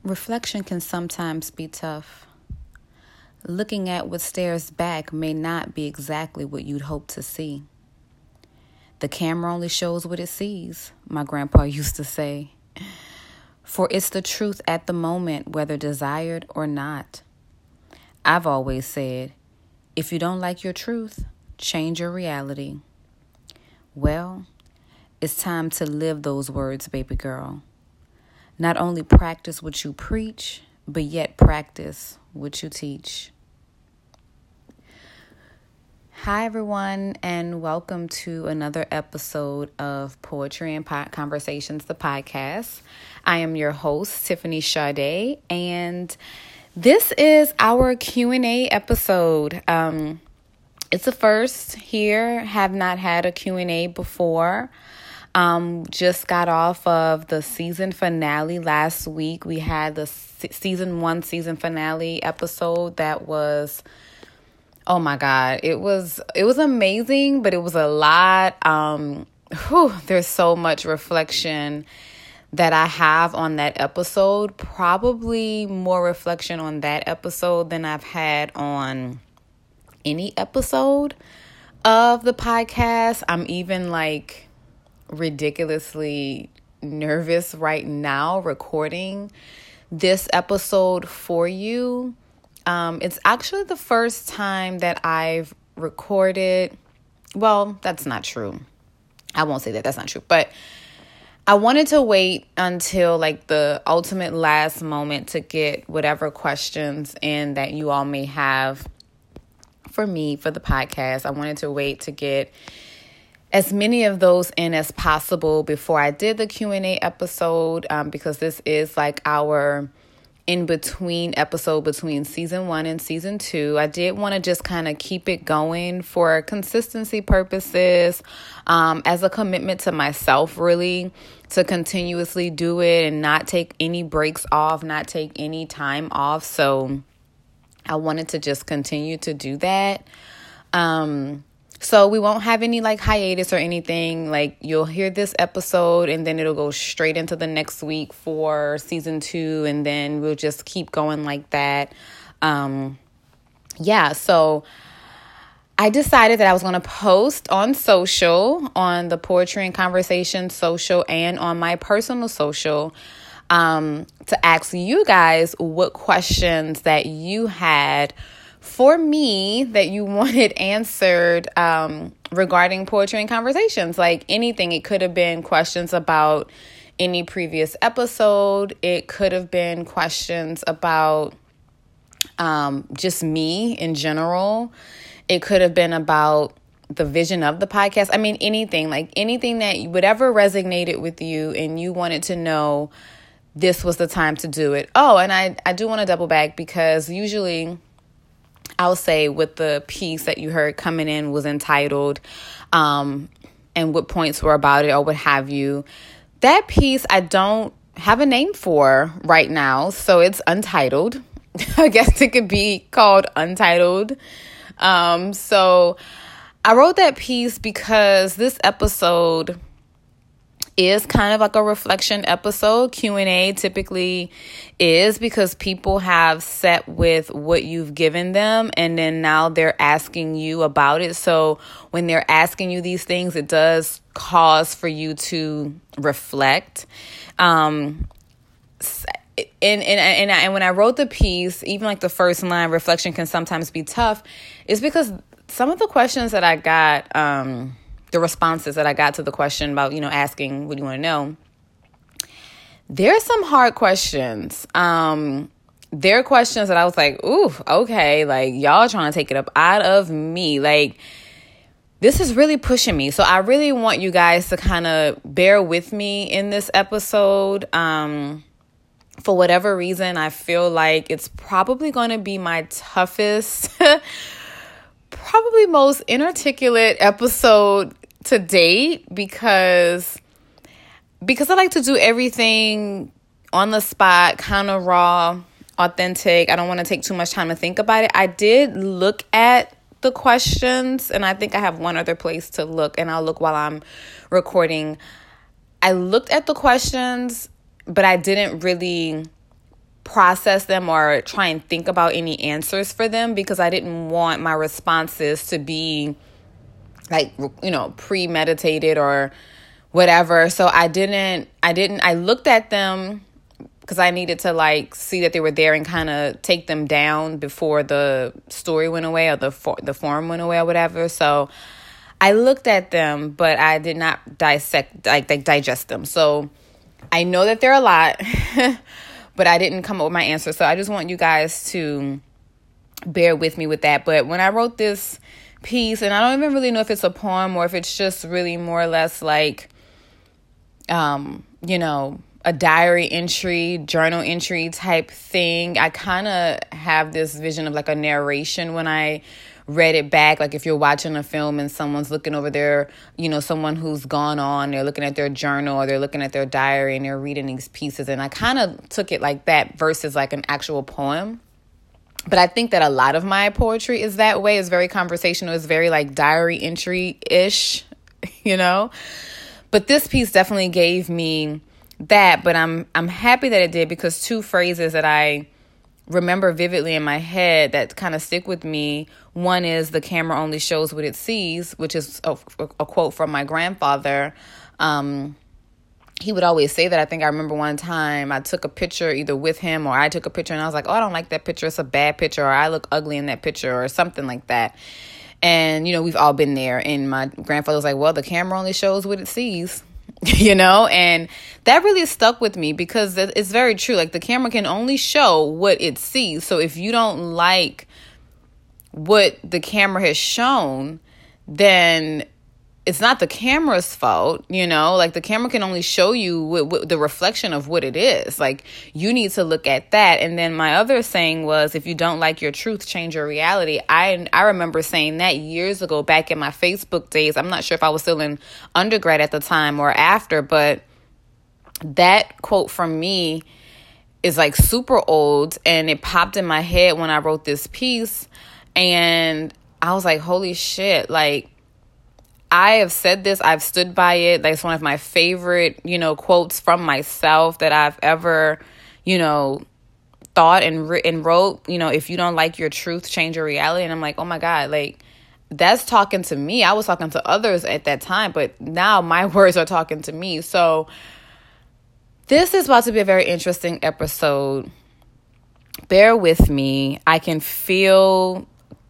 Reflection can sometimes be tough. Looking at what stares back may not be exactly what you'd hope to see. The camera only shows what it sees, my grandpa used to say. For it's the truth at the moment, whether desired or not. I've always said, if you don't like your truth, change your reality. Well, it's time to live those words, baby girl. Not only practice what you preach, but yet practice what you teach. Hi, everyone, and welcome to another episode of Poetry and Conversations, the podcast. I am your host, Tiffany Sade, and this is our Q&A episode. It's a first here. Have not had a Q&A before. Just got off of the season finale last week. We had the season 1 season finale episode that was, oh my God, it was amazing, but it was a lot. There's so much reflection that I have on that episode. Probably more reflection on that episode than I've had on any episode of the podcast. I'm even ridiculously nervous right now recording this episode for you. It's actually the first time that I've recorded. Well, that's not true. I won't say that. That's not true. But I wanted to wait until the ultimate last moment to get whatever questions in that you all may have for me for the podcast. I wanted to wait to get as many of those in as possible before I did the Q&A episode, because this is our in-between episode between season 1 and season 2. I did want to just kind of keep it going for consistency purposes, as a commitment to myself, really, to continuously do it and not take any breaks off, not take any time off. So I wanted to just continue to do that. So we won't have any hiatus or anything. You'll hear this episode and then it'll go straight into the next week for season 2. And then we'll just keep going like that. So I decided that I was going to post on social, on the Poetry and Conversation social and on my personal social, to ask you guys what questions that you had for me that you wanted answered regarding poetry and conversations. Anything. It could have been questions about any previous episode. It could have been questions about just me in general. It could have been about the vision of the podcast. I mean, anything. Anything that whatever resonated with you and you wanted to know, this was the time to do it. Oh, and I do want to double back because usually I'll say what the piece that you heard coming in was entitled, and what points were about it or what have you. That piece I don't have a name for right now, so it's untitled. I guess it could be called Untitled. So I wrote that piece because this episode is kind of a reflection episode. Q&A typically is because people have set with what you've given them and then now they're asking you about it. So when they're asking you these things, it does cause for you to reflect. And when I wrote the piece, even the first line, reflection can sometimes be tough, is because some of the questions that I got, the responses that I got to the question about, asking, what do you want to know? There are some hard questions. There are questions that I was ooh, okay, y'all trying to take it up out of me. This is really pushing me. So I really want you guys to kind of bear with me in this episode. For whatever reason, I feel like it's probably going to be my toughest, probably most inarticulate episode to date because I like to do everything on the spot, kind of raw, authentic. I don't want to take too much time to think about it. I did look at the questions and I think I have one other place to look, and I'll look while I'm recording. I looked at the questions, but I didn't really process them or try and think about any answers for them, because I didn't want my responses to be like, premeditated or whatever. So I looked at them because I needed to like see that they were there and kind of take them down before the story went away or the form went away or whatever. So I looked at them, but I did not digest them. So I know that they're a lot, but I didn't come up with my answer. So I just want you guys to bear with me with that. But when I wrote this piece, and I don't even really know if it's a poem or if it's just really more or less like, a diary entry, journal entry type thing. I kind of have this vision of like a narration when I read it back. Like if you're watching a film and someone's looking over their, someone who's gone on, they're looking at their journal or they're looking at their diary and they're reading these pieces. And I kind of took it like that versus like an actual poem. But I think that a lot of my poetry is that way. It's very conversational. It's very like diary entry-ish, But this piece definitely gave me that. But I'm happy that it did, because two phrases that I remember vividly in my head that kind of stick with me. One is the camera only shows what it sees, which is a quote from my grandfather. He would always say that. I think I remember one time I took a picture either with him or I took a picture and I was like, oh, I don't like that picture. It's a bad picture, or I look ugly in that picture, or something like that. And, we've all been there. And my grandfather was like, well, the camera only shows what it sees, and that really stuck with me, because it's very true. Like the camera can only show what it sees. So if you don't like what the camera has shown, then it's not the camera's fault, like the camera can only show you the reflection of what it is. Like you need to look at that. And then my other saying was, if you don't like your truth, change your reality. I remember saying that years ago back in my Facebook days. I'm not sure if I was still in undergrad at the time or after, but that quote from me is like super old, and it popped in my head when I wrote this piece. And I was like, holy shit, like, I have said this, I've stood by it. Like, it's one of my favorite, quotes from myself that I've ever, thought and wrote. If you don't like your truth, change your reality. And I'm like, oh my God, like that's talking to me. I was talking to others at that time, but now my words are talking to me. So this is about to be a very interesting episode. Bear with me. I can feel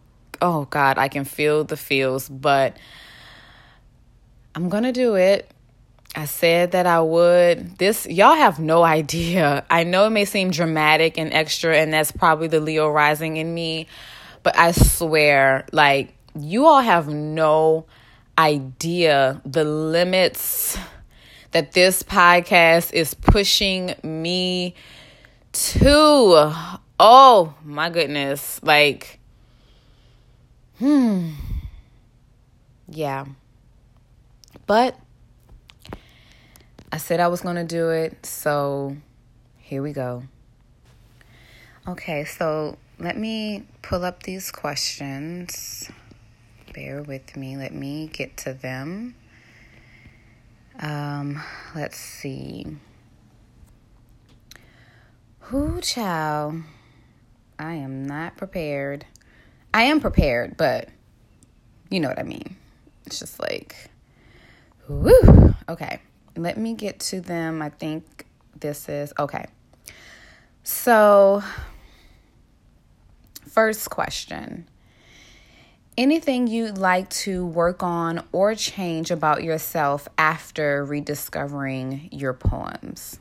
the feels, but I'm going to do it. I said that I would. Y'all have no idea. I know it may seem dramatic and extra, and that's probably the Leo rising in me, but I swear, like, you all have no idea the limits that this podcast is pushing me to. Oh, my goodness. Like, yeah. But I said I was going to do it, so here we go. Okay, so let me pull up these questions. Bear with me. Let me get to them. Let's see. Child. I am not prepared. I am prepared, but you know what I mean. It's just like, woo. Okay, let me get to them. I think this is, okay. So, first question. Anything you'd like to work on or change about yourself after rediscovering your poems?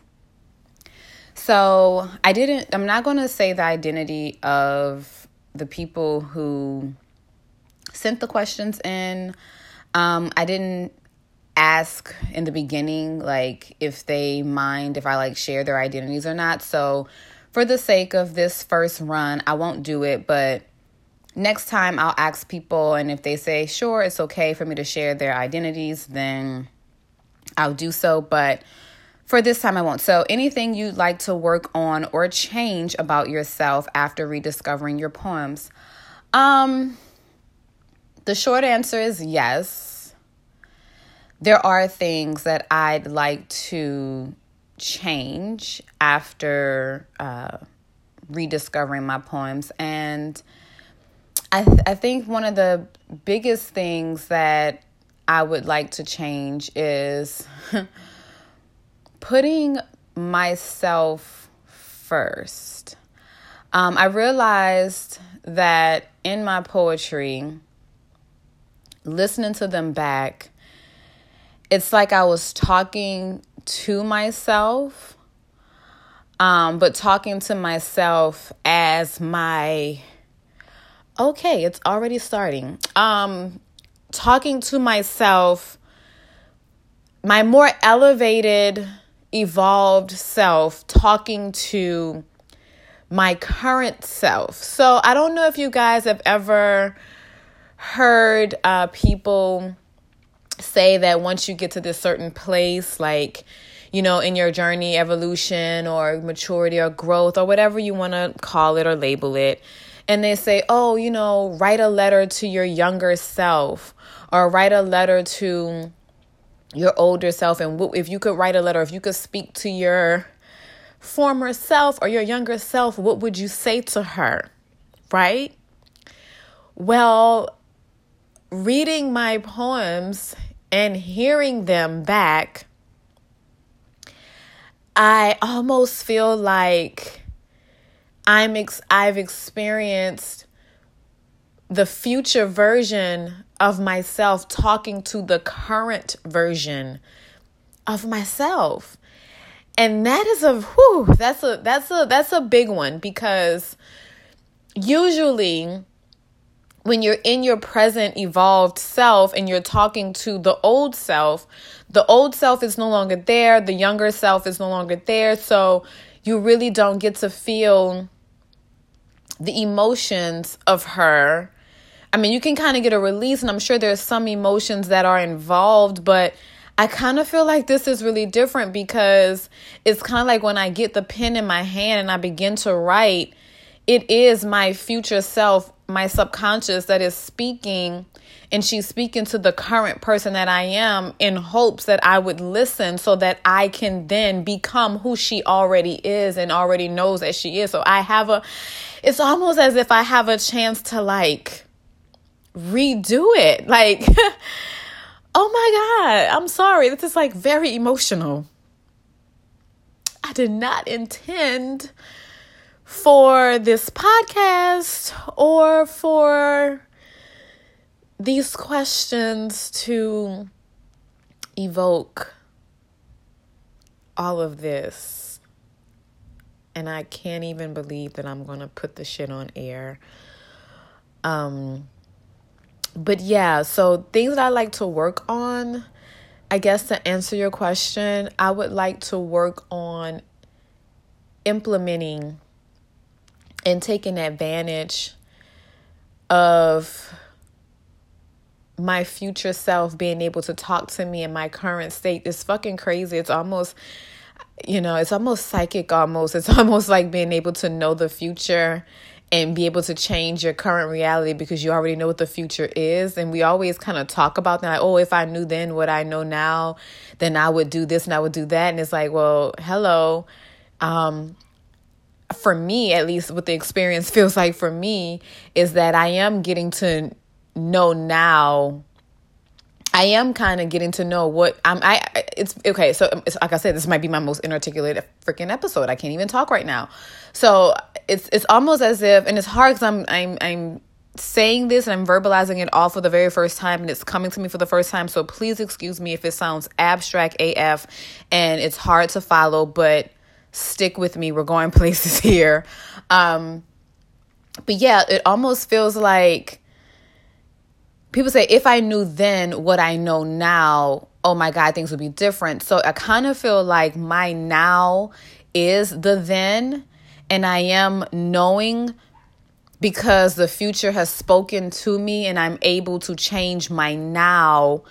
So, I'm not going to say the identity of the people who sent the questions in. I didn't ask in the beginning, like, if they mind if I, like, share their identities or not. So, for the sake of this first run, I won't do it, but next time I'll ask people, and if they say, sure, it's okay for me to share their identities, then I'll do so. But for this time, I won't. So anything you'd like to work on or change about yourself after rediscovering your poems? The short answer is yes. There are things that I'd like to change after rediscovering my poems. And I think one of the biggest things that I would like to change is putting myself first. I realized that in my poetry, listening to them back, it's like I was talking to myself, but talking to myself as okay, it's already starting. Talking to myself, my more elevated, evolved self, talking to my current self. So I don't know if you guys have ever heard people say that once you get to this certain place, like, in your journey, evolution or maturity or growth or whatever you want to call it or label it, and they say, write a letter to your younger self or write a letter to your older self. And if you could write a letter, if you could speak to your former self or your younger self, what would you say to her? Right? Well, reading my poems and hearing them back, I almost feel like I've experienced the future version of myself talking to the current version of myself. And that is that's a big one, because usually when you're in your present evolved self and you're talking to the old self is no longer there. The younger self is no longer there. So you really don't get to feel the emotions of her. I mean, you can kind of get a release, and I'm sure there's some emotions that are involved, but I kind of feel like this is really different, because it's kind of like when I get the pen in my hand and I begin to write, it is my future self, my subconscious, that is speaking, and she's speaking to the current person that I am in hopes that I would listen so that I can then become who she already is and already knows that she is. So it's almost as if I have a chance to redo it. Oh my God, I'm sorry. This is very emotional. I did not intend for this podcast or for these questions to evoke all of this. And I can't even believe that I'm going to put the shit on air. But yeah, so things that I like to work on, I guess to answer your question, I would like to work on implementing and taking advantage of my future self being able to talk to me in my current state. It's fucking crazy. It's almost, it's almost psychic almost. It's almost like being able to know the future and be able to change your current reality because you already know what the future is. And we always kind of talk about that. If I knew then what I know now, then I would do this and I would do that. And it's like, well, hello. For me, at least what the experience feels like for me is that I am getting to know now. I am kind of getting to know what it's okay. So it's, like I said, this might be my most inarticulate freaking episode. I can't even talk right now. So it's almost as if, and it's hard because I'm saying this and I'm verbalizing it all for the very first time, and it's coming to me for the first time. So please excuse me if it sounds abstract AF and it's hard to follow, but stick with me. We're going places here. But yeah, it almost feels like people say, if I knew then what I know now, oh my God, things would be different. So I kind of feel like my now is the then, and I am knowing because the future has spoken to me and I'm able to change my now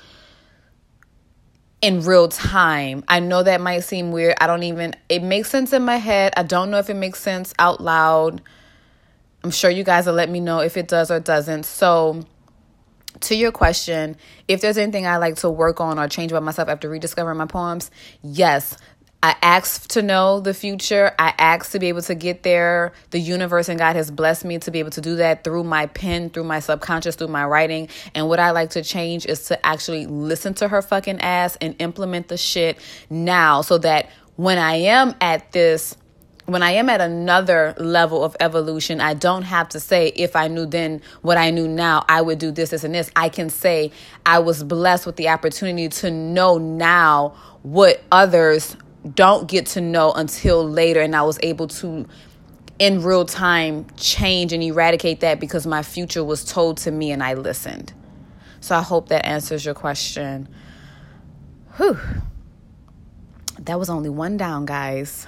in real time. I know that might seem weird. It makes sense in my head. I don't know if it makes sense out loud. I'm sure you guys will let me know if it does or doesn't. So to your question, if there's anything I like to work on or change about myself after rediscovering my poems, yes, I asked to know the future. I asked to be able to get there. The universe and God has blessed me to be able to do that through my pen, through my subconscious, through my writing. And what I like to change is to actually listen to her fucking ass and implement the shit now, so that when I am at another level of evolution, I don't have to say, if I knew then what I knew now, I would do this, this, and this. I can say I was blessed with the opportunity to know now what others don't get to know until later. And I was able to, in real time, change and eradicate that because my future was told to me and I listened. So I hope that answers your question. Whew. That was only one down, guys.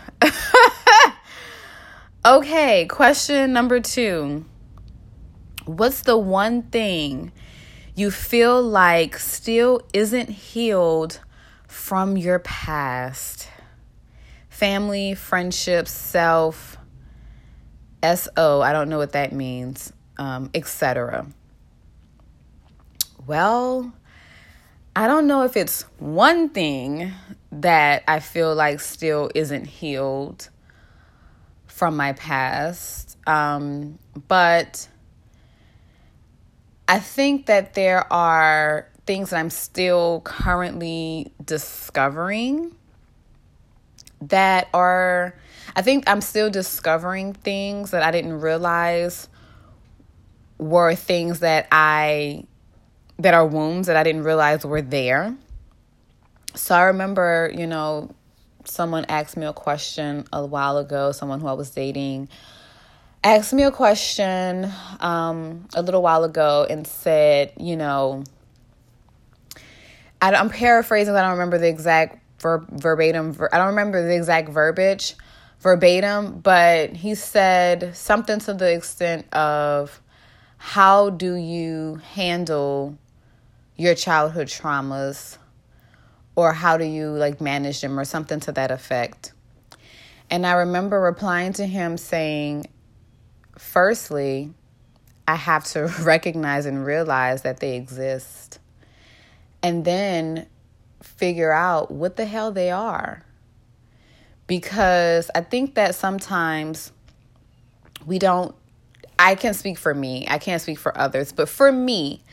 Okay, question number 2. What's the one thing you feel like still isn't healed from your past? Family, friendships, self, SO, I don't know what that means, etc. Well, I don't know if it's one thing that I feel like still isn't healed from my past, but I think that there are things that I'm still currently discovering I think I'm still discovering things that I didn't realize were things that are wounds that I didn't realize were there. So I remember, someone asked me a question a while ago, someone who I was dating asked me a question a little while ago and said, I'm paraphrasing, I don't remember the exact verbatim. I don't remember the exact verbiage verbatim, but he said something to the extent of, how do you handle your childhood traumas, or how do you manage them, or something to that effect. And I remember replying to him saying, firstly, I have to recognize and realize that they exist, and then figure out what the hell they are. Because I think that sometimes I can speak for me, I can't speak for others, but for me,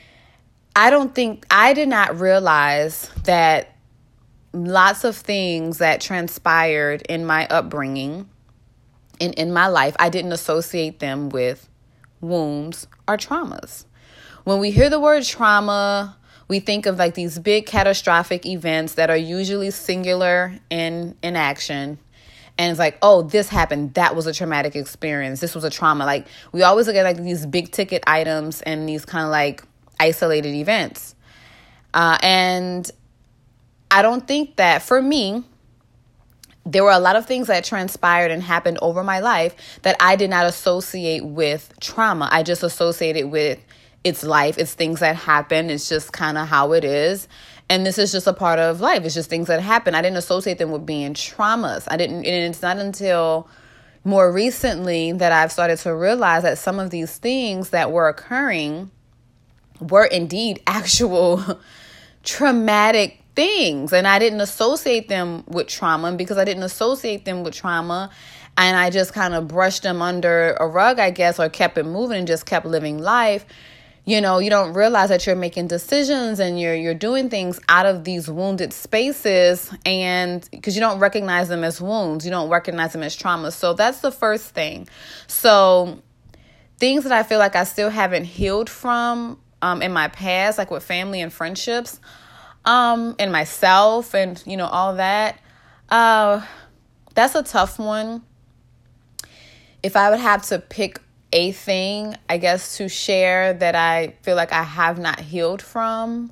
I did not realize that lots of things that transpired in my upbringing and in my life, I didn't associate them with wounds or traumas. When we hear the word trauma, we think of these big catastrophic events that are usually singular in action. And it's like, oh, this happened. That was a traumatic experience. This was a trauma. We always look at these big ticket items and these kind of isolated events. And I don't think that, for me, there were a lot of things that transpired and happened over my life that I did not associate with trauma. I just associated with it's life. It's things that happen. It's just kind of how it is. And this is just a part of life. It's just things that happen. I didn't associate them with being traumas. And it's not until more recently that I've started to realize that some of these things that were occurring were indeed actual traumatic things. And I didn't associate them with trauma. And because I didn't associate them with trauma, and I just kind of brushed them under a rug, I guess, or kept it moving and just kept living life, you don't realize that you're making decisions and you're doing things out of these wounded spaces, and because you don't recognize them as wounds, you don't recognize them as trauma. So that's the first thing. So things that I feel like I still haven't healed from in my past, with family and friendships, and myself and, all that, that's a tough one. If I would have to pick a thing, I guess, to share that I feel like I have not healed from,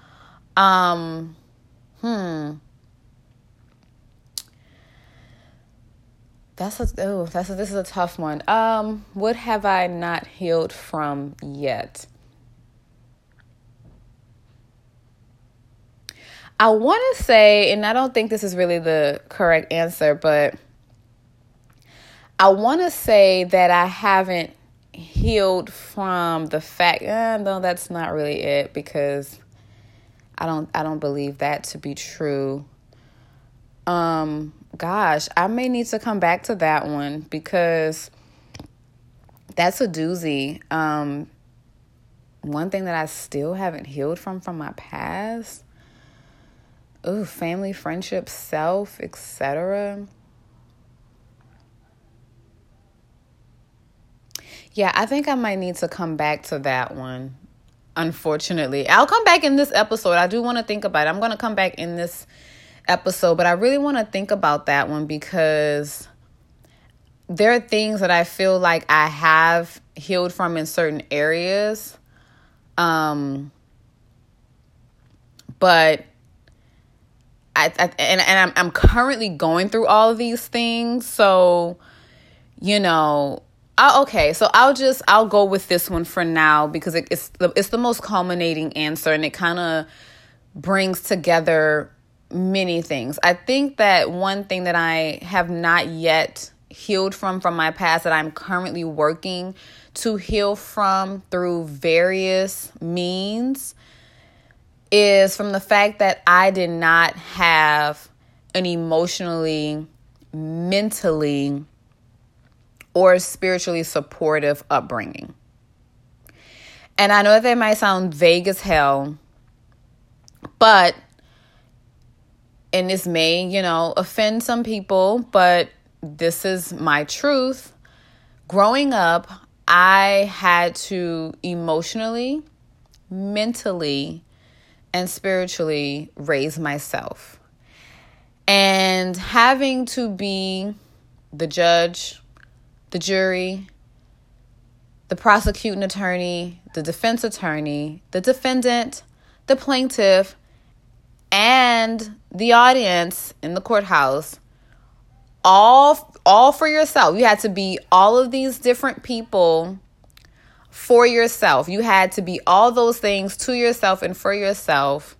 this is a tough one. What have I not healed from yet? I want to say, and I don't think this is really the correct answer, but I want to say that I haven't healed from the fact, no, that's not really it, because I don't believe that to be true. Gosh, I may need to come back to that one because that's a doozy. One thing that I still haven't healed from my past. Ooh, family, friendship, self, etc. Yeah, I think I might need to come back to that one. Unfortunately, I'll come back in this episode. I do want to think about it. I'm going to come back in this episode, but I really want to think about that one because there are things that I feel like I have healed from in certain areas. But I'm currently going through all of these things. So, okay. So I'll go with this one for now because it's the most culminating answer, and it kind of brings together many things. I think that one thing that I have not yet healed from my past that I'm currently working to heal from through various means is from the fact that I did not have an emotionally, mentally, or spiritually supportive upbringing. And I know that might sound vague as hell, but, and this may, offend some people, but this is my truth. Growing up, I had to emotionally, mentally, and spiritually raise myself. And having to be the judge, the jury, the prosecuting attorney, the defense attorney, the defendant, the plaintiff, and the audience in the courthouse, all for yourself. You had to be all of these different people for yourself. You had to be all those things to yourself and for yourself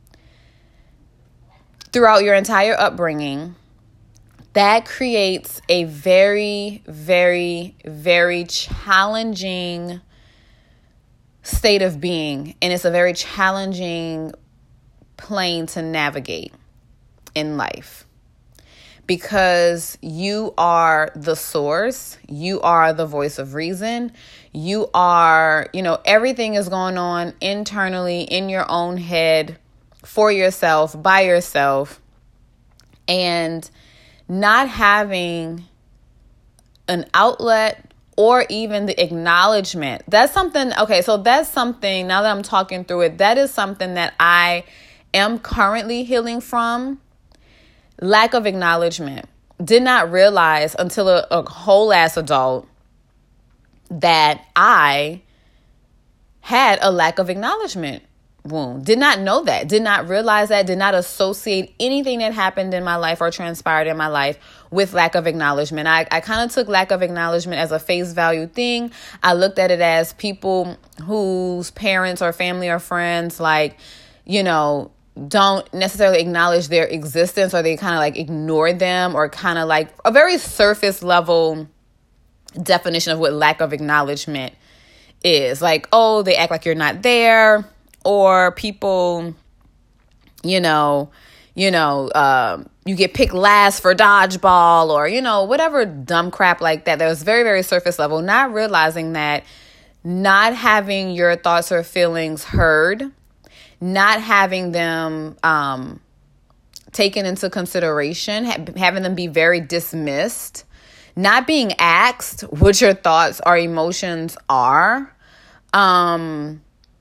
throughout your entire upbringing. That creates a very, very, very challenging state of being. And it's a very challenging plane to navigate in life. Because you are the source, you are the voice of reason, you are, everything is going on internally in your own head, for yourself, by yourself, and not having an outlet or even the acknowledgement. That's something, now that I'm talking through it, that is something that I am currently healing from. Lack of acknowledgement. Did not realize until a whole ass adult that I had a lack of acknowledgement wound. Did not know that. Did not realize that. Did not associate anything that happened in my life or transpired in my life with lack of acknowledgement. I kind of took lack of acknowledgement as a face value thing. I looked at it as people whose parents or family or friends don't necessarily acknowledge their existence, or they kind of ignore them, or kind of a very surface level definition of what lack of acknowledgement is. They act like you're not there, or people, you get picked last for dodgeball, or, whatever dumb crap like that. That was very, very surface level, not realizing that not having your thoughts or feelings heard, not having them taken into consideration, having them be very dismissed, not being asked what your thoughts or emotions are, not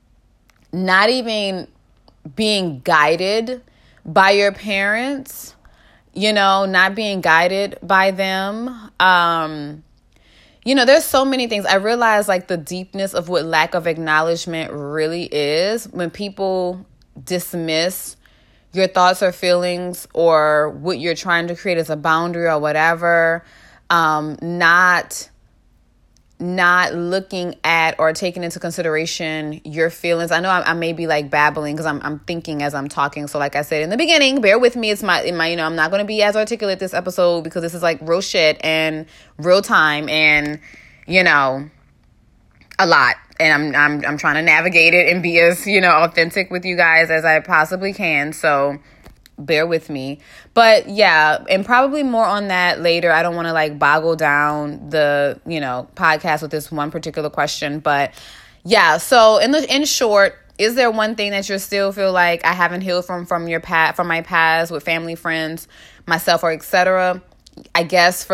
even being guided by your parents, not being guided by them. There's so many things. I realize the deepness of what lack of acknowledgement really is when people dismiss your thoughts or feelings or what you're trying to create as a boundary or whatever, not looking at or taking into consideration your feelings. I know I may be babbling because I'm thinking as I'm talking. So like I said in the beginning, bear with me. It's my I'm not going to be as articulate this episode because this is real shit and real time and, a lot. And I'm trying to navigate it and be as, authentic with you guys as I possibly can. So bear with me. But yeah, and probably more on that later. I don't want to like boggle down the, podcast with this one particular question. But yeah, so in short, is there one thing that you still feel like I haven't healed from my past with family, friends, myself, or etc.? I guess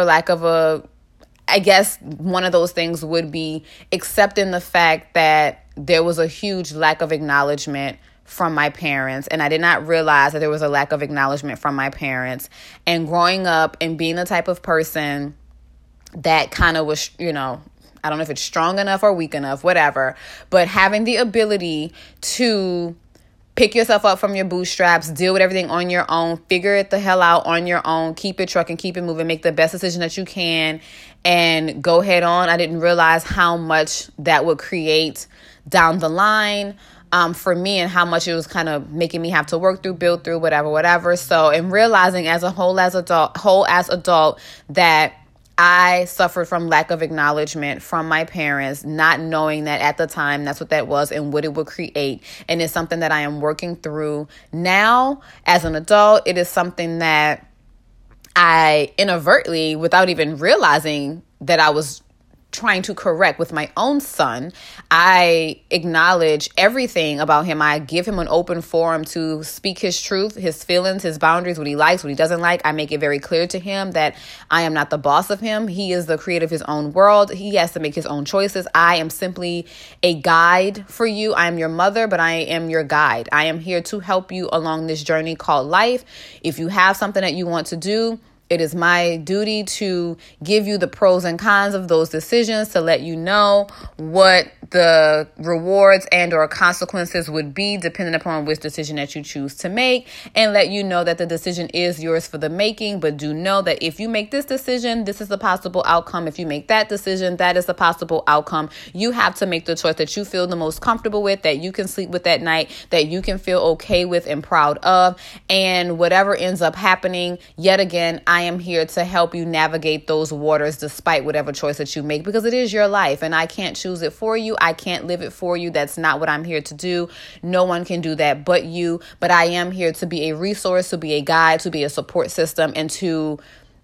one of those things would be accepting the fact that there was a huge lack of acknowledgement from my parents, and I did not realize that there was a lack of acknowledgement from my parents. And growing up and being the type of person that kind of was, I don't know if it's strong enough or weak enough, whatever, but having the ability to pick yourself up from your bootstraps, deal with everything on your own, figure it the hell out on your own, keep it trucking, keep it moving, make the best decision that you can, and go head on. I didn't realize how much that would create down the line for me, and how much it was kind of making me have to work through, build through, whatever. So, and realizing as adult that I suffered from lack of acknowledgement from my parents, not knowing that at the time that's what that was and what it would create. And it's something that I am working through now as an adult. It is something that I inadvertently, without even realizing that I was trying to correct with my own son, I acknowledge everything about him. I give him an open forum to speak his truth, his feelings, his boundaries, what he likes, what he doesn't like. I make it very clear to him that I am not the boss of him. He is the creator of his own world. He has to make his own choices. I am simply a guide for you. I am your mother, but I am your guide. I am here to help you along this journey called life. If you have something that you want to do, it is my duty to give you the pros and cons of those decisions, to let you know what the rewards and or consequences would be depending upon which decision that you choose to make, and let you know that the decision is yours for the making. But do know that if you make this decision, this is the possible outcome. If you make that decision, that is the possible outcome. You have to make the choice that you feel the most comfortable with, that you can sleep with at night, that you can feel okay with and proud of. And whatever ends up happening, yet again, I am here to help you navigate those waters despite whatever choice that you make, because it is your life and I can't choose it for you. I can't live it for you. That's not what I'm here to do. No one can do that but you. But I am here to be a resource, to be a guide, to be a support system, and to,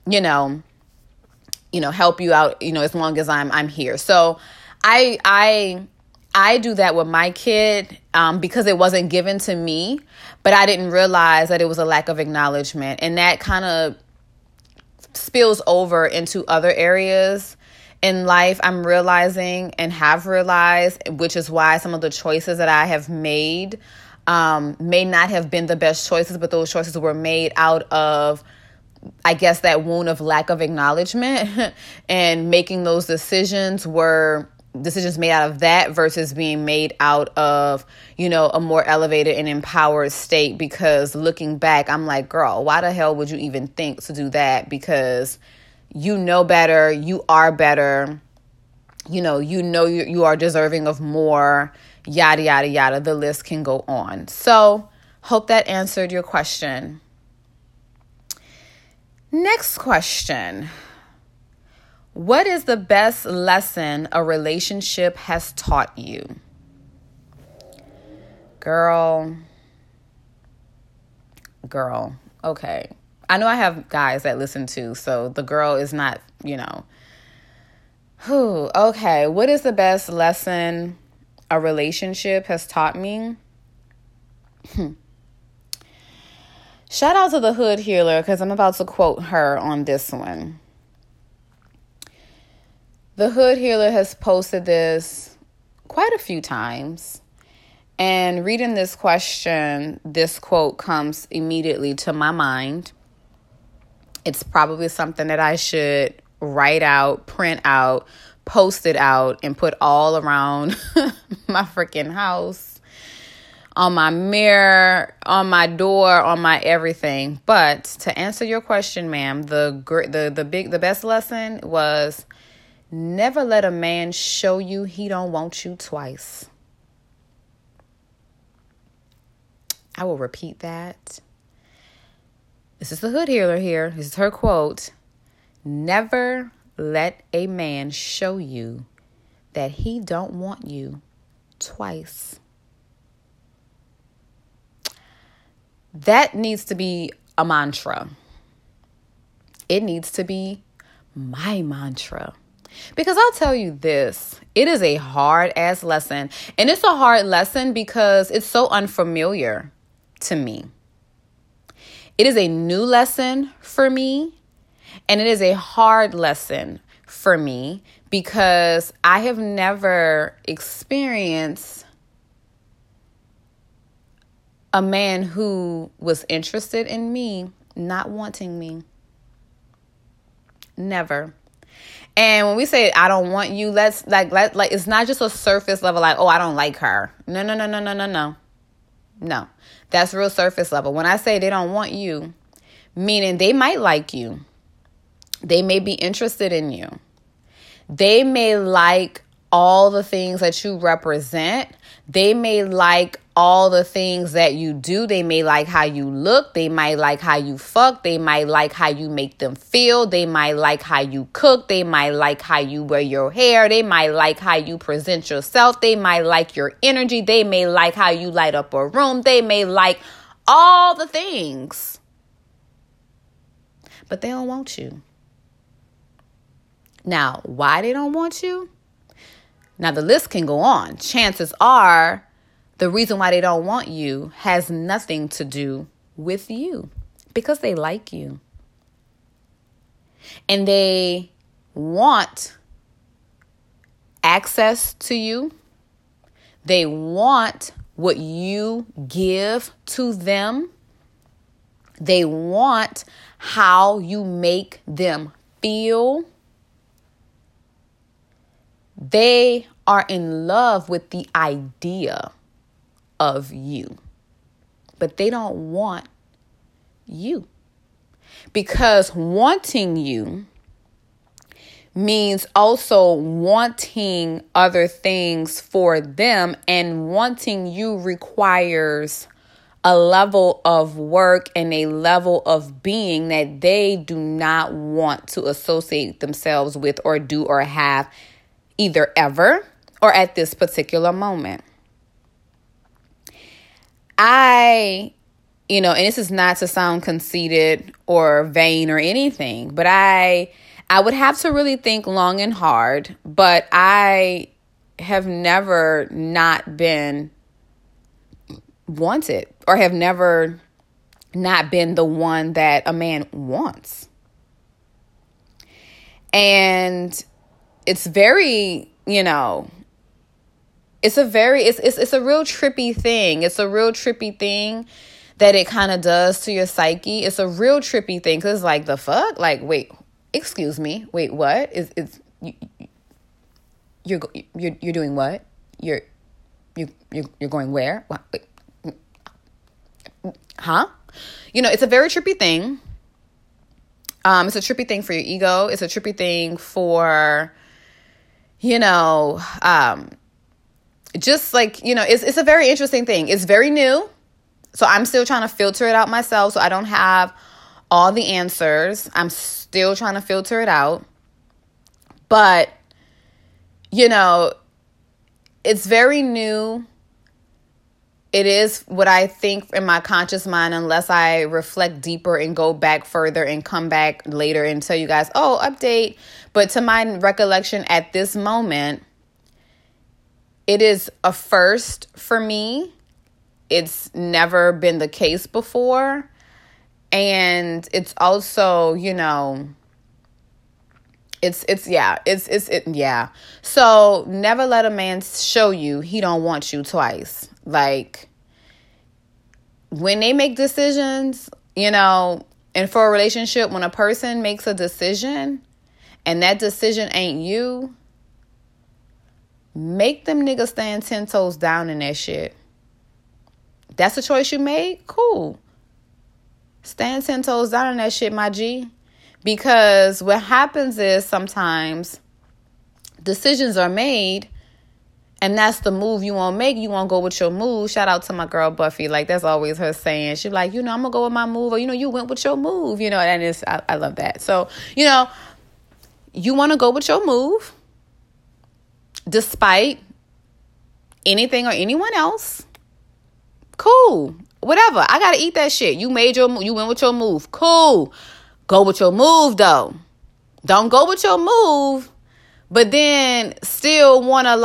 help you out, as long as I'm here. So I do that with my kid because it wasn't given to me, but I didn't realize that it was a lack of acknowledgement. And that kind of spills over into other areas in life, I'm realizing and have realized, which is why some of the choices that I have made may not have been the best choices, but those choices were made out of, I guess, that wound of lack of acknowledgement. And making those decisions were decisions made out of that versus being made out of, a more elevated and empowered state. Because looking back, I'm like, girl, why the hell would you even think to do that? Because you know better, you are better, you are deserving of more, yada, yada, yada. The list can go on. So hope that answered your question. Next question. What is the best lesson a relationship has taught you? Girl. Okay. I know I have guys that listen too, so the girl is not, Okay. What is the best lesson a relationship has taught me? Shout out to the Hood Healer, because I'm about to quote her on this one. The Hood Healer has posted this quite a few times. And reading this question, this quote comes immediately to my mind. It's probably something that I should write out, print out, post it out, and put all around my freaking house, on my mirror, on my door, on my everything. But to answer your question, ma'am, the best lesson was never let a man show you he don't want you twice. I will repeat that. This is the Hood Healer here. This is her quote. Never let a man show you that he don't want you twice. That needs to be a mantra. It needs to be my mantra. Because I'll tell you this, it is a hard ass lesson. And it's a hard lesson because it's so unfamiliar to me. It is a new lesson for me. And it is a hard lesson for me because I have never experienced a man who was interested in me not wanting me. Never. And when we say I don't want you, let's like it's not just a surface level like, oh, I don't like her. No. No. That's real surface level. When I say they don't want you, meaning they might like you. They may be interested in you. They may like all the things that you represent. They may like all the things that you do. They may like how you look. They might like how you fuck. They might like how you make them feel. They might like how you cook. They might like how you wear your hair. They might like how you present yourself. They might like your energy. They may like how you light up a room. They may like all the things. But they don't want you. Now, why they don't want you? Now, the list can go on. Chances are the reason why they don't want you has nothing to do with you because they like you. And they want access to you. They want what you give to them. They want how you make them feel. They are in love with the idea of you, but they don't want you because wanting you means also wanting other things for them, and wanting you requires a level of work and a level of being that they do not want to associate themselves with or do or have either ever or at this particular moment. And this is not to sound conceited or vain or anything, but I would have to really think long and hard, but I have never not been wanted or have never not been the one that a man wants. And it's very, it's a real trippy thing. It's a real trippy thing that it kind of does to your psyche. It's a real trippy thing because it's like, the fuck? Like, wait, excuse me. Wait, what? You're doing what? You're going where? What? Wait. Huh? It's a very trippy thing. It's a trippy thing for your ego. It's a trippy thing for, just like, it's a very interesting thing. It's very new. So I'm still trying to filter it out myself. So I don't have all the answers. I'm still trying to filter it out. But, it's very new. It is what I think in my conscious mind, unless I reflect deeper and go back further and come back later and tell you guys, oh, update. But to my recollection at this moment, it is a first for me. It's never been the case before. And it's also, yeah. So never let a man show you he don't want you twice. Like, when they make decisions, and for a relationship, when a person makes a decision and that decision ain't you, make them niggas stand 10 toes down in that shit. That's the choice you made? Cool. Stand 10 toes down in that shit, my G. Because what happens is sometimes decisions are made and that's the move you want to make. You want to go with your move. Shout out to my girl Buffy. Like, that's always her saying. She's like, I'm going to go with my move. Or, you went with your move. And I love that. So, you want to go with your move despite anything or anyone else. Cool. whatever. I gotta eat that shit. You went with your move. Cool. Go with your move though. Don't go with your move, but then still wanna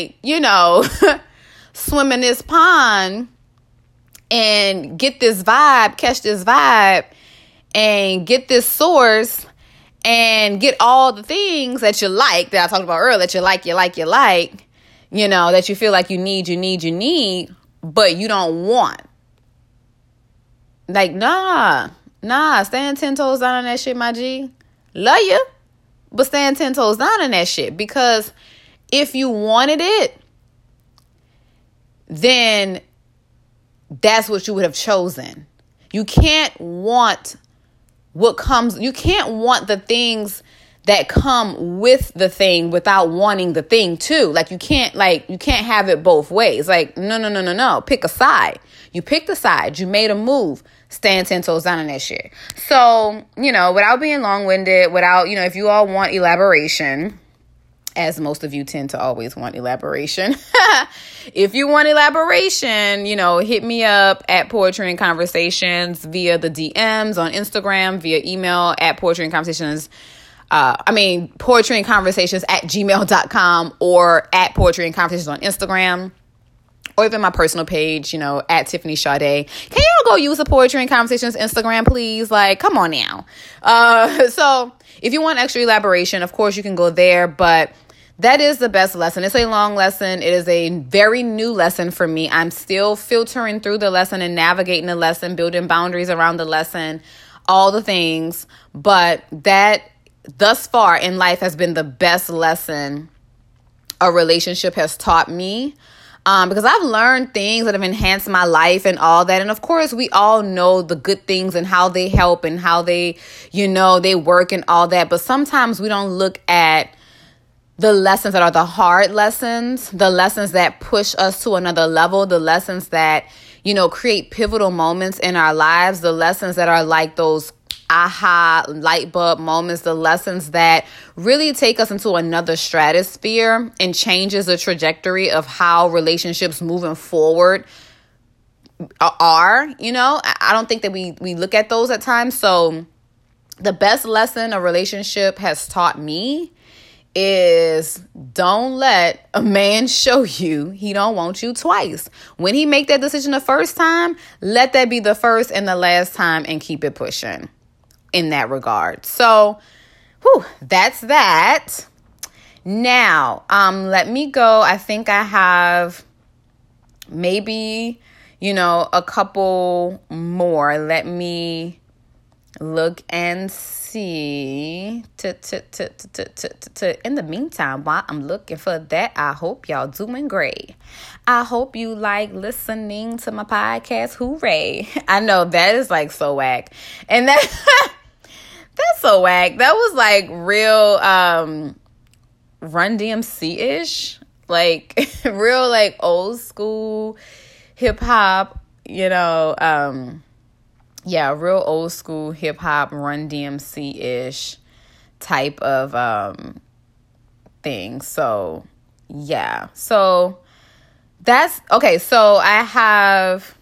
swim in this pond and get this vibe, catch this vibe, and get this source, and get all the things that you like, that I talked about earlier, that you like, that you feel like you need, but you don't want. Like, nah, stand 10 toes down on that shit, my G. Love you, but stand 10 toes down on that shit, because if you wanted it, then that's what you would have chosen. You can't want you can't want the things that come with the thing without wanting the thing too. Like you can't have it both ways. Like, no. Pick a side. You picked a side. You made a move. Stand 10 toes down on that shit. So, without being long-winded, if you all want elaboration, as most of you tend to always want elaboration. If you want elaboration, hit me up at Poetry and Conversations via the DMs on Instagram, via email at Poetry and Conversations. Poetry and Conversations at gmail.com, or at Poetry and Conversations on Instagram, or even my personal page, at Tiffany Sade. Can y'all go use the Poetry and Conversations Instagram, please? Like, come on now. So if you want extra elaboration, of course you can go there, but that is the best lesson. It's a long lesson. It is a very new lesson for me. I'm still filtering through the lesson and navigating the lesson, building boundaries around the lesson, all the things. But that thus far in life has been the best lesson a relationship has taught me. Because I've learned things that have enhanced my life and all that. And of course, we all know the good things and how they help and how they, they work and all that. But sometimes we don't look at the lessons that are the hard lessons, the lessons that push us to another level, the lessons that, create pivotal moments in our lives, the lessons that are like those aha light bulb moments, the lessons that really take us into another stratosphere and changes the trajectory of how relationships moving forward are. I don't think that we look at those at times. So the best lesson a relationship has taught me is don't let a man show you he don't want you twice. When he make that decision the first time, let that be the first and the last time, and keep it pushing in that regard. So, that's that. Now, let me go. I think I have maybe, a couple more. Let me look and see. In the meantime, while I'm looking for that, I hope y'all doing great. I hope you like listening to my podcast. Hooray. I know that is like so whack. And that's so whack. That was like real Run DMC-ish. Like real like old school hip hop, real old school hip hop Run DMC-ish type of thing. So, yeah. So that's okay. So I have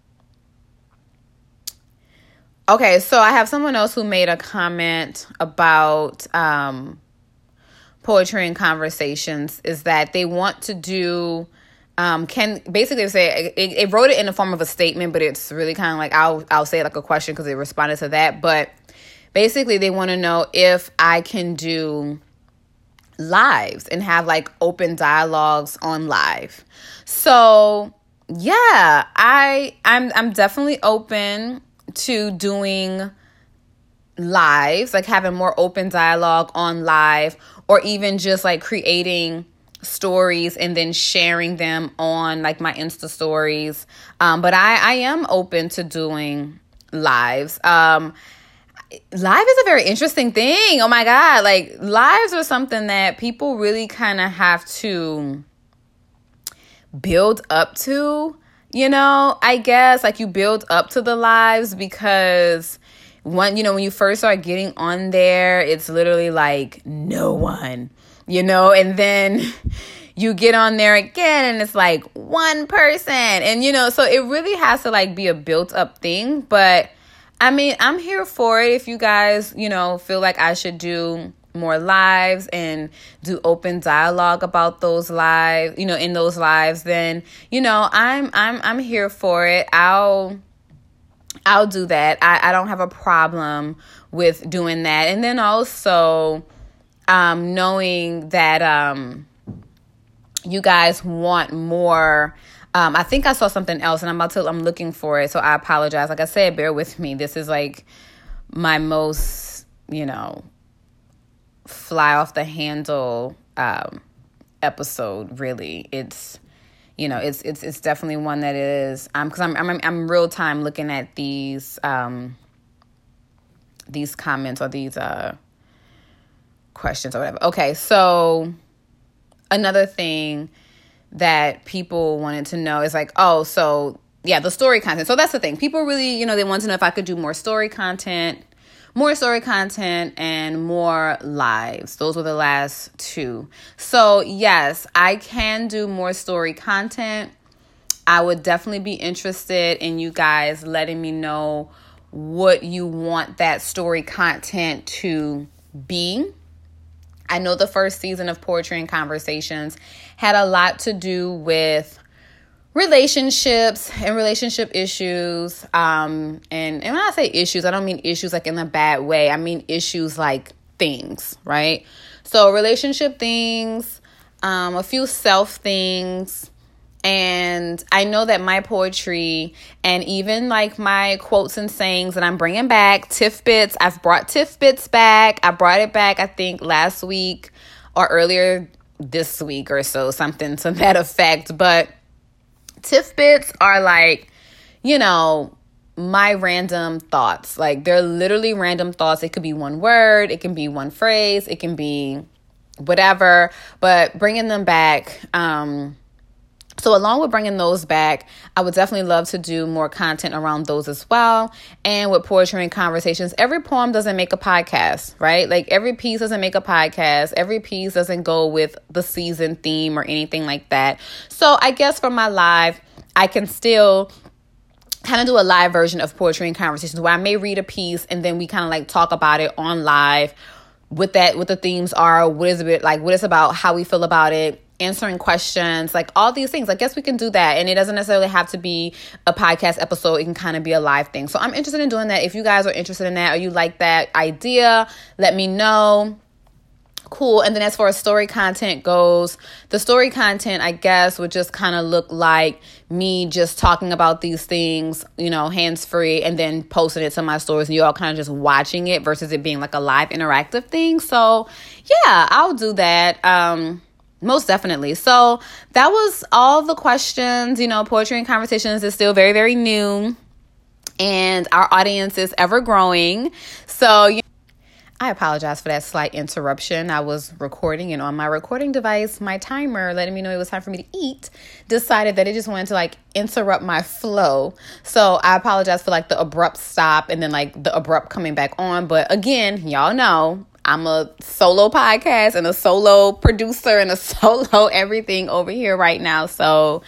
someone else who made a comment about Poetry and Conversations, is that they want to do basically say it wrote it in the form of a statement, but it's really kind of like I'll say it like a question because they responded to that. But basically they want to know if I can do lives and have like open dialogues on live. So yeah, I'm definitely open to doing lives, like having more open dialogue on live, or even just like creating stories and then sharing them on like my Insta stories. But I am open to doing lives. Live is a very interesting thing. Oh my God. Like lives are something that people really kind of have to build up to, I guess like you build up to the lives because when you first start getting on there, it's literally like no one, and then you get on there again and it's like one person. And, so it really has to like be a built up thing. But I mean, I'm here for it. If you guys, feel like I should do more lives and do open dialogue about those lives, in those lives, then, I'm here for it. I'll do that. I don't have a problem with doing that. And then also, knowing that, you guys want more. I think I saw something else and I'm looking for it. So I apologize. Like I said, bear with me. This is like my most, fly off the handle, episode. Really. It's definitely one that is, cause I'm real time looking at these comments or these, questions or whatever. Okay. So another thing that people wanted to know is like, the story content. So that's the thing. People really, they want to know if I could do more story content and more lives. Those were the last two. So yes, I can do more story content. I would definitely be interested in you guys letting me know what you want that story content to be. I know the first season of Poetry and Conversations had a lot to do with relationships and relationship issues. And when I say issues, I don't mean issues like in a bad way. I mean issues like things, right? So relationship things, a few self things. And I know that my poetry and even like my quotes and sayings that I'm bringing back, Tiff Bits, I've brought Tiff Bits back. I brought it back, I think, last week or earlier this week or so, something to that effect. But Tiff Bits are like, my random thoughts. Like they're literally random thoughts. It could be one word. It can be one phrase. It can be whatever. But bringing them back, so along with bringing those back, I would definitely love to do more content around those as well. And with Poetry and Conversations, every poem doesn't make a podcast, right? Like every piece doesn't make a podcast. Every piece doesn't go with the season theme or anything like that. So I guess for my live, I can still kind of do a live version of Poetry and Conversations where I may read a piece and then we kind of like talk about it on live with that, what the themes are, what is it like, what it's about, how we feel about it, answering questions, like all these things. I guess we can do that. And it doesn't necessarily have to be a podcast episode. It can kind of be a live thing. So I'm interested in doing that. If you guys are interested in that or you like that idea, let me know. Cool. And then as far as story content goes, the story content, I guess, would just kind of look like me just talking about these things, hands-free, and then posting it to my stories and you all kind of just watching it versus it being like a live interactive thing. So yeah, I'll do that. Most definitely. So that was all the questions. Poetry and Conversations is still very, very new and our audience is ever growing. So I apologize for that slight interruption. I was recording and on my recording device, my timer letting me know it was time for me to eat, decided that it just wanted to like interrupt my flow. So I apologize for like the abrupt stop and then like the abrupt coming back on. But again, y'all know I'm a solo podcast and a solo producer and a solo everything over here right now. So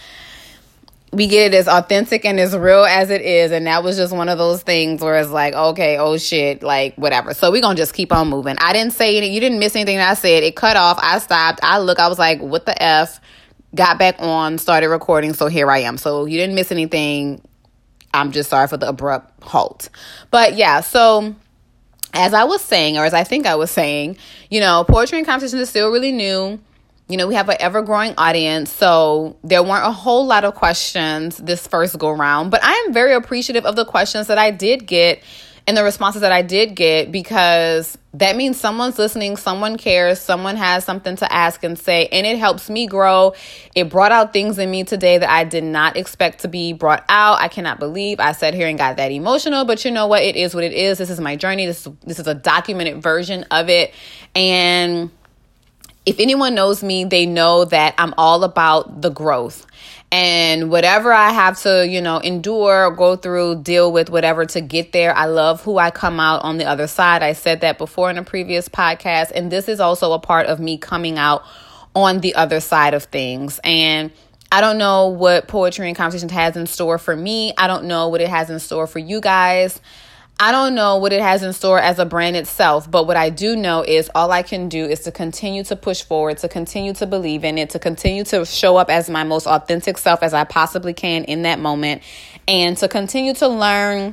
we get it as authentic and as real as it is. And that was just one of those things where it's like, okay, oh shit, like whatever. So we're going to just keep on moving. I didn't say anything. You didn't miss anything that I said. It cut off. I stopped. I was like, what the F? Got back on, started recording. So here I am. So you didn't miss anything. I'm just sorry for the abrupt halt. But yeah, so as I was saying, or as I think I was saying, Poetry and Conversations is still really new. We have an ever-growing audience, so there weren't a whole lot of questions this first go-round. But I am very appreciative of the questions that I did get and the responses that I did get, because that means someone's listening, someone cares, someone has something to ask and say, and it helps me grow. It brought out things in me today that I did not expect to be brought out. I cannot believe I sat here and got that emotional, but you know what? It is what it is. This is my journey. This is a documented version of it. And if anyone knows me, they know that I'm all about the growth. And whatever I have to, endure or go through, deal with, whatever to get there, I love who I come out on the other side. I said that before in a previous podcast. And this is also a part of me coming out on the other side of things. And I don't know what Poetry and Conversations has in store for me. I don't know what it has in store for you guys. I don't know what it has in store as a brand itself, but what I do know is all I can do is to continue to push forward, to continue to believe in it, to continue to show up as my most authentic self as I possibly can in that moment, and to continue to learn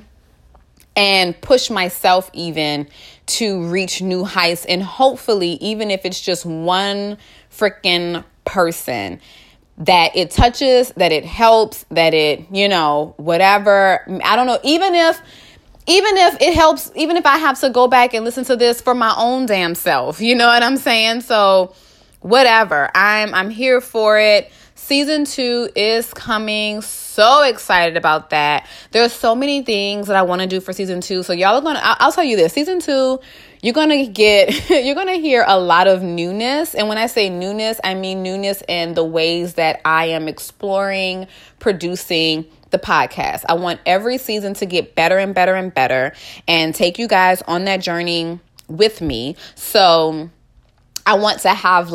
and push myself even to reach new heights. And hopefully, even if it's just one freaking person that it touches, that it helps, that it, whatever. I don't know, even if it helps, even if I have to go back and listen to this for my own damn self, you know what I'm saying? So whatever, I'm here for it. Season 2 is coming. So excited about that. There's so many things that I want to do for season 2. So y'all are I'll tell you this, season 2, you're going to hear a lot of newness. And when I say newness, I mean newness in the ways that I am exploring, producing the podcast. I want every season to get better and better and better and take you guys on that journey with me. So I want to have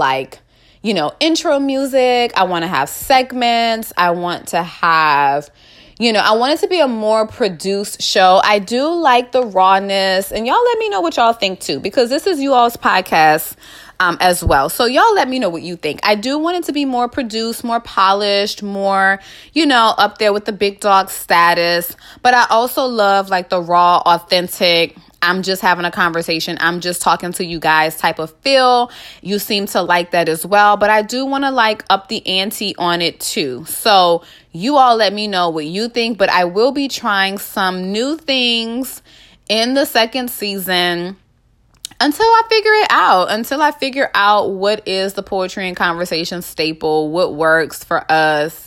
intro music. I want to have segments. I want to have, I want it to be a more produced show. I do like the rawness, and y'all let me know what y'all think too, because this is you all's podcast as well. So y'all let me know what you think. I do want it to be more produced, more polished, more, up there with the big dog status. But I also love the raw, authentic, I'm just having a conversation, I'm just talking to you guys type of feel. You seem to like that as well. But I do want to up the ante on it too. So you all let me know what you think. But I will be trying some new things in the second season until I figure out what is the Poetry and Conversation staple, what works for us,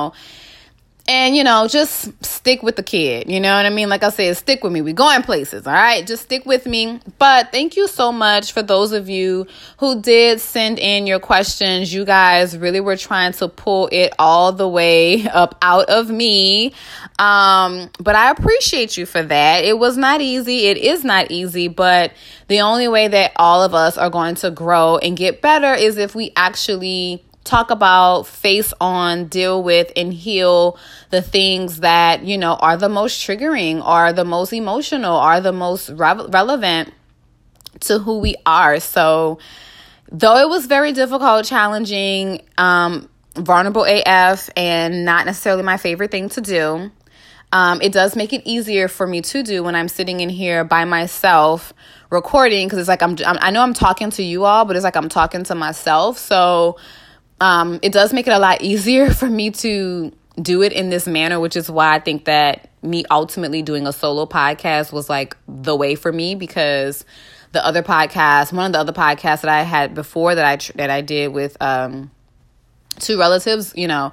and, just stick with the kid. You know what I mean? Like I said, stick with me. We're going places. All right. Just stick with me. But thank you so much for those of you who did send in your questions. You guys really were trying to pull it all the way up out of me. But I appreciate you for that. It was not easy. It is not easy. But the only way that all of us are going to grow and get better is if we actually talk about, face on, deal with, and heal the things that, are the most triggering, are the most emotional, are the most relevant to who we are. So though it was very difficult, challenging, vulnerable AF, and not necessarily my favorite thing to do, it does make it easier for me to do when I'm sitting in here by myself recording, because it's I know I'm talking to you all, but it's I'm talking to myself. So it does make it a lot easier for me to do it in this manner, which is why I think that me ultimately doing a solo podcast was the way for me, because one of the other podcasts that I had before that I did with two relatives,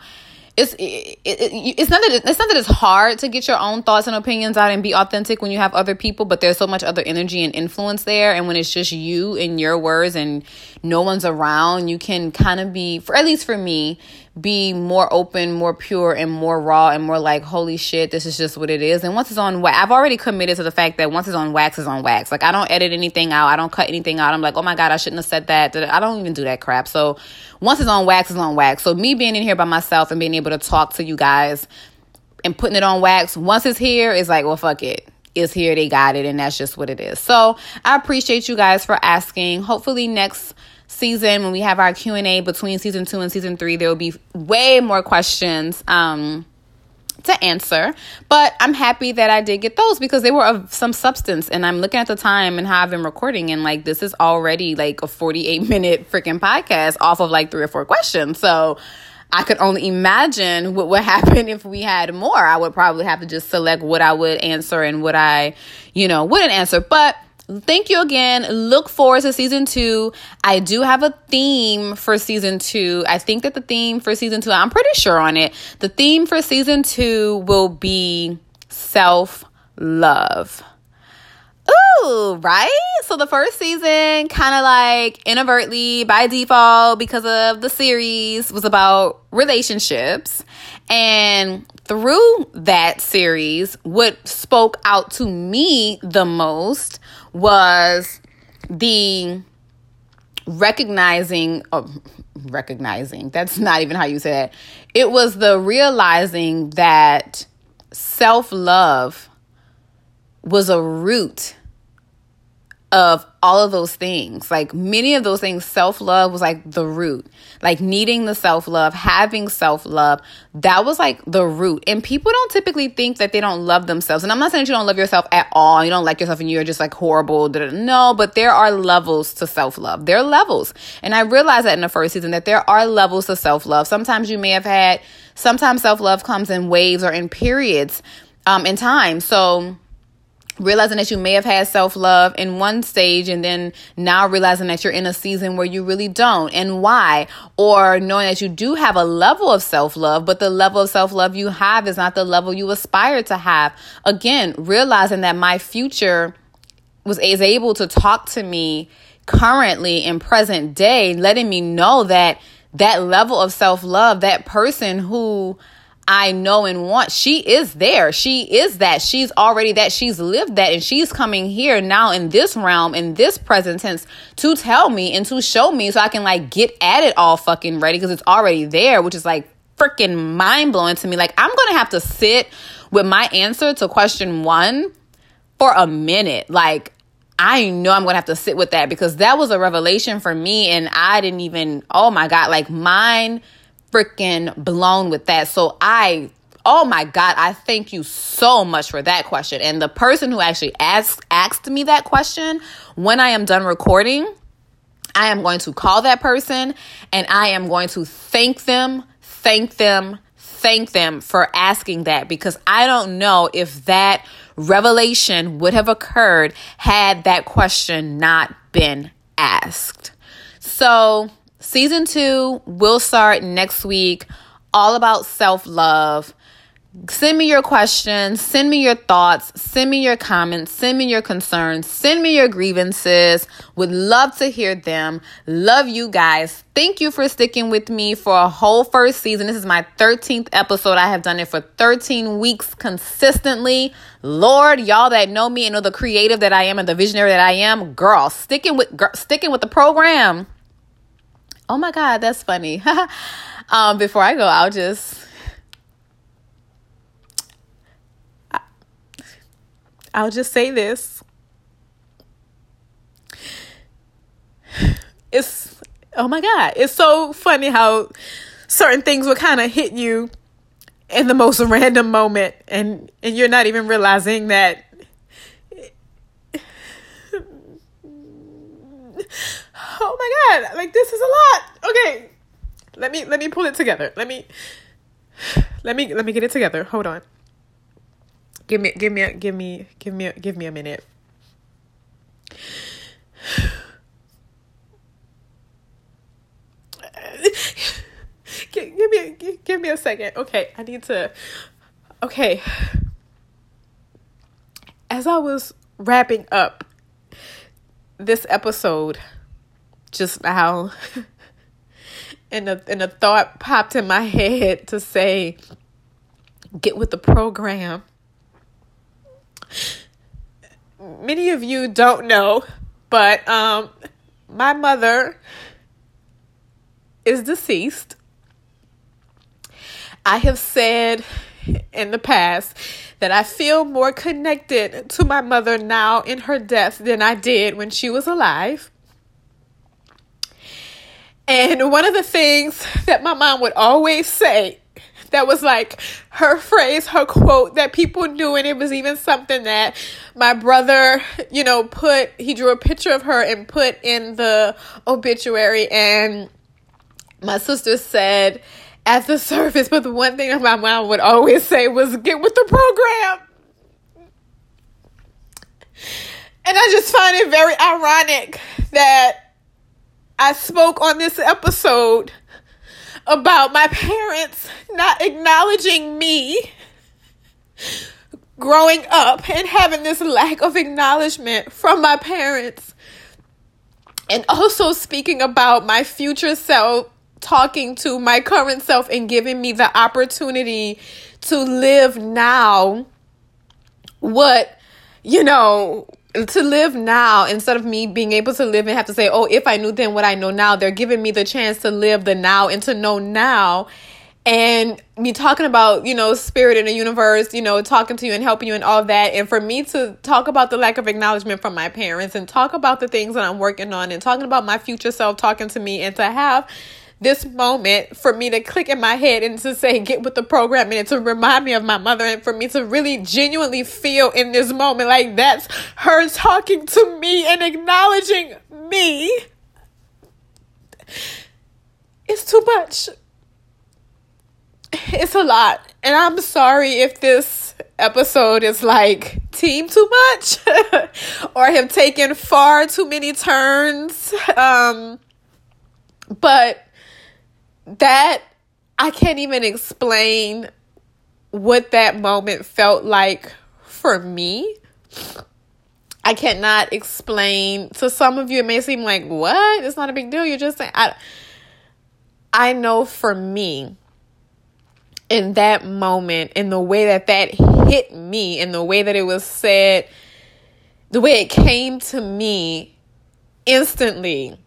it's not that it's hard to get your own thoughts and opinions out and be authentic when you have other people, but there's so much other energy and influence there. And when it's just you and your words and no one's around, you can kind of at least for me, be more open, more pure, and more raw, and more holy shit, this is just what it is. And once it's on wax, I've already committed to the fact that once it's on wax, it's on wax. I don't edit anything out. I don't cut anything out. I'm oh my God, I shouldn't have said that. I don't even do that crap. So once it's on wax, it's on wax. So me being in here by myself and being able to talk to you guys and putting it on wax, once it's here, it's well, fuck it. It's here, they got it, and that's just what it is. So I appreciate you guys for asking. Hopefully next season, when we have our Q&A between season 2 and season 3, there will be way more questions to answer. But I'm happy that I did get those because they were of some substance. And I'm looking at the time and how I've been recording, and this is already a 48-minute freaking podcast off of 3 or 4 questions. So I could only imagine what would happen if we had more. I would probably have to just select what I would answer and what I, wouldn't answer. But thank you again. Look forward to season 2. I do have a theme for season 2. I think that the theme for season 2, I'm pretty sure on it. The theme for season 2 will be self-love. Ooh, right? So the first season, kind of inadvertently, by default, because of the series, was about relationships. And through that series, what spoke out to me the most was the recognizing, recognizing. That's not even how you say that. It was the realizing that self-love was a root of all of those things. Like many of those things, self-love was like the root. Like needing the self-love, having self-love, that was like the root. And people don't typically think that they don't love themselves. And I'm not saying that you don't love yourself at all. You don't like yourself and you're just like horrible. No, but there are levels to self-love. There are levels. And I realized that in the first season that there are levels to self-love. Sometimes self-love comes in waves or in periods in time. So realizing that you may have had self-love in one stage and then now realizing that you're in a season where you really don't, and why, or knowing that you do have a level of self-love, but the level of self-love you have is not the level you aspire to have. Again, realizing that my future is able to talk to me currently in present day, letting me know that that level of self-love, that person who I know and want, she is there. She is that. She's already that. She's lived that. And she's coming here now in this realm, in this present tense, to tell me and to show me so I can like get at it all fucking ready, because it's already there, which is like freaking mind blowing to me. Like I'm going to have to sit with my answer to question 1 for a minute. Like I know I'm going to have to sit with that, because that was a revelation for me. And I didn't even, oh my God, like mind freaking blown with that. So oh my God, I thank you so much for that question. And the person who actually asked me that question, when I am done recording, I am going to call that person and I am going to thank them for asking that, because I don't know if that revelation would have occurred had that question not been asked. So Season 2 will start next week, all about self-love. Send me your questions, send me your thoughts, send me your comments, send me your concerns, send me your grievances. Would love to hear them. Love you guys. Thank you for sticking with me for a whole first season. This is my 13th episode. I have done it for 13 weeks consistently. Lord, y'all that know me and know the creative that I am and the visionary that I am, girl, sticking with the program. Oh my God, that's funny. Before I go, I'll just say this. Oh my God, it's so funny how certain things will kind of hit you in the most random moment, and you're not even realizing that. Oh my God, like this is a lot. Okay, let me pull it together. Let me get it together. Hold on. Give me a minute. Give me a second. Okay, I need to. Okay. As I was wrapping up this episode just now, and a thought popped in my head to say, get with the program. Many of you don't know, but my mother is deceased. I have said in the past that I feel more connected to my mother now in her death than I did when she was alive. And one of the things that my mom would always say, that was like her phrase, her quote that people knew, and it was even something that my brother, he drew a picture of her and put in the obituary. And my sister said at the service, but the one thing that my mom would always say was, get with the program. And I just find it very ironic that I spoke on this episode about my parents not acknowledging me growing up and having this lack of acknowledgement from my parents. And also speaking about my future self talking to my current self and giving me the opportunity to live now what, to live now instead of me being able to live and have to say, oh, if I knew then what I know now. They're giving me the chance to live the now and to know now. And me talking about, spirit in the universe, talking to you and helping you and all that. And for me to talk about the lack of acknowledgement from my parents and talk about the things that I'm working on and talking about my future self talking to me, and to have this moment for me to click in my head and to say, get with the program, and to remind me of my mother, and for me to really genuinely feel in this moment like that's her talking to me and acknowledging me. It's too much. It's a lot. And I'm sorry if this episode is like team too much or have taken far too many turns. But that, I can't even explain what that moment felt like for me. I cannot explain. To some of you, it may seem like, what? It's not a big deal. You're just saying. I know for me, in that moment, in the way that hit me, in the way that it was said, the way it came to me instantly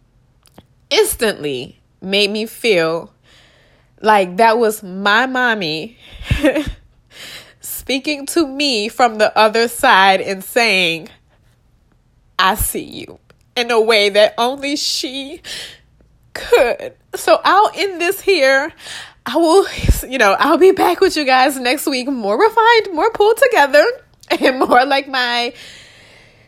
made me feel like that was my mommy speaking to me from the other side and saying, I see you, in a way that only she could. So I'll end this here. I'll be back with you guys next week, more refined, more pulled together, and more like my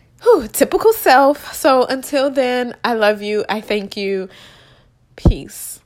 typical self. So until then, I love you. I thank you. Peace.